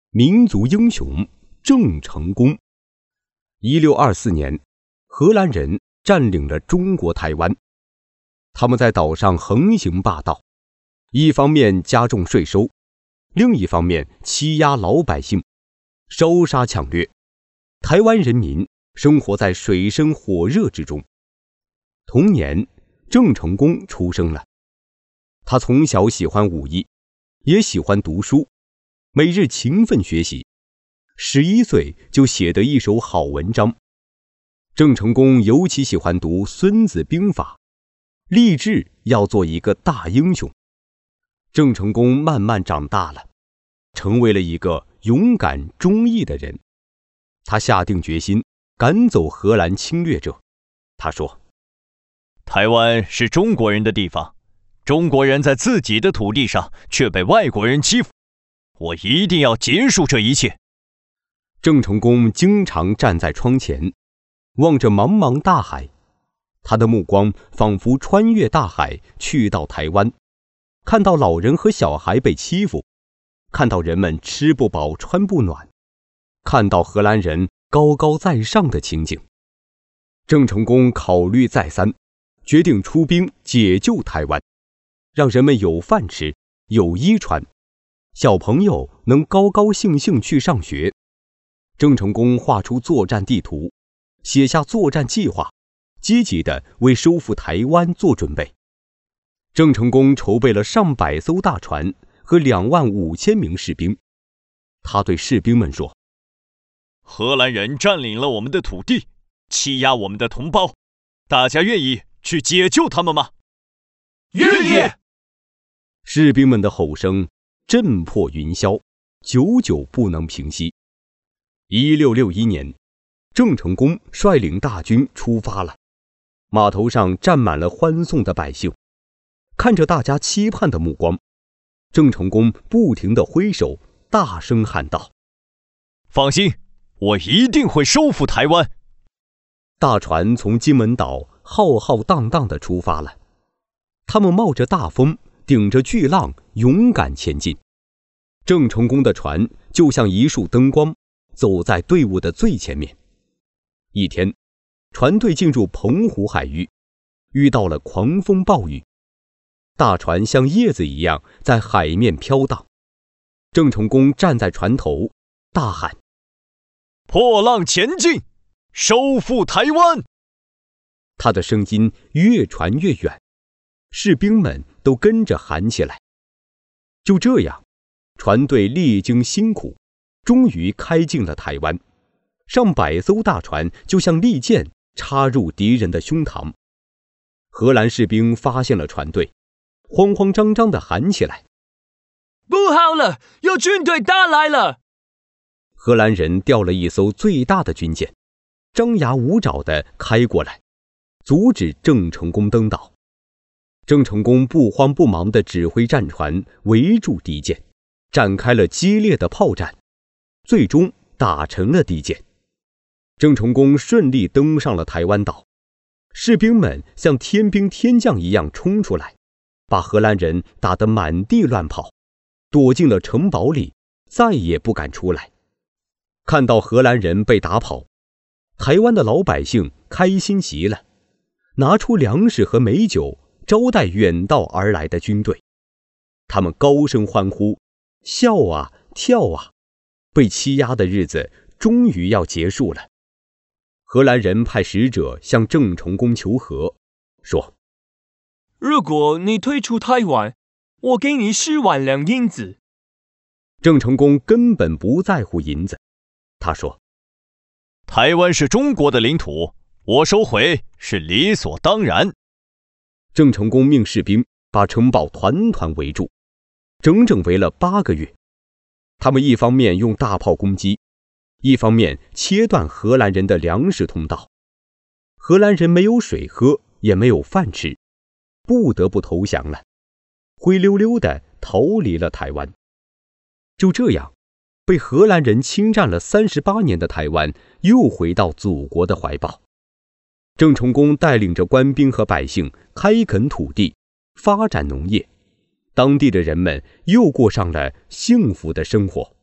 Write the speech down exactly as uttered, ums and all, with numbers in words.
民族英雄郑成功。一六二四年，荷兰人占领了中国台湾。他们在岛上横行霸道，一方面加重税收，另一方面欺压老百姓，烧杀抢掠。台湾人民生活在水深火热之中。同年，郑成功出生了。他从小喜欢武艺，也喜欢读书，每日勤奋学习。十一岁就写得一手好文章。郑成功尤其喜欢读《孙子兵法》，立志要做一个大英雄。郑成功慢慢长大了，成为了一个勇敢忠义的人。他下定决心赶走荷兰侵略者。他说： 台湾是中国人的地方，中国人在自己的土地上却被外国人欺负，我一定要结束这一切。 郑成功经常站在窗前，望着茫茫大海，他的目光仿佛穿越大海去到台湾，看到老人和小孩被欺负，看到人们吃不饱穿不暖，看到荷兰人高高在上的情景。郑成功考虑再三，决定出兵解救台湾，让人们有饭吃，有衣穿，小朋友能高高兴兴去上学。郑成功画出作战地图，写下作战计划，积极地为收复台湾做准备。郑成功筹备了上百艘大船和两万五千名士兵。他对士兵们说： 荷兰人占领了我们的土地，欺压我们的同胞，大家愿意去解救他们吗？ 愿意！ 士兵们的吼声震破云霄，久久不能平息。一六六一年，郑成功率领大军出发了，码头上站满了欢送的百姓。看着大家期盼的目光，郑成功不停地挥手，大声喊道： 放心，我一定会收复台湾。 大船从金门岛浩浩荡荡地出发了，他们冒着大风，顶着巨浪，勇敢前进。郑成功的船就像一束灯光，走在队伍的最前面。一天，船队进入澎湖海域，遇到了狂风暴雨，大船像叶子一样在海面飘荡。郑成功站在船头，大喊： 破浪前进，收复台湾！ 他的声音越传越远，士兵们都跟着喊起来。就这样，船队历经辛苦，终于开进了台湾。上百艘大船就像利剑插入敌人的胸膛。荷兰士兵发现了船队，慌慌张张地喊起来： 不好了，有军队打来了！ 荷兰人调了一艘最大的军舰，张牙舞爪地开过来，阻止郑成功登岛。郑成功不慌不忙地指挥战船围住敌舰，展开了激烈的炮战，最终打沉了敌舰。郑成功顺利登上了台湾岛，士兵们像天兵天将一样冲出来，把荷兰人打得满地乱跑，躲进了城堡里，再也不敢出来。看到荷兰人被打跑，台湾的老百姓开心极了，拿出粮食和美酒招待远道而来的军队。他们高声欢呼，笑啊跳啊，被欺压的日子终于要结束了。荷兰人派使者向郑成功求和，说： 如果你退出台湾，我给你十万两银子。 郑成功根本不在乎银子，他说： 台湾是中国的领土，我收回是理所当然。 郑成功命士兵把城堡团团围住，整整围了八个月。他们一方面用大炮攻击，一方面切断荷兰人的粮食通道。荷兰人没有水喝，也没有饭吃，不得不投降了，灰溜溜地逃离了台湾。就这样，被荷兰人侵占了三十八年的台湾又回到祖国的怀抱。郑成功带领着官兵和百姓开垦土地，发展农业，当地的人们又过上了幸福的生活。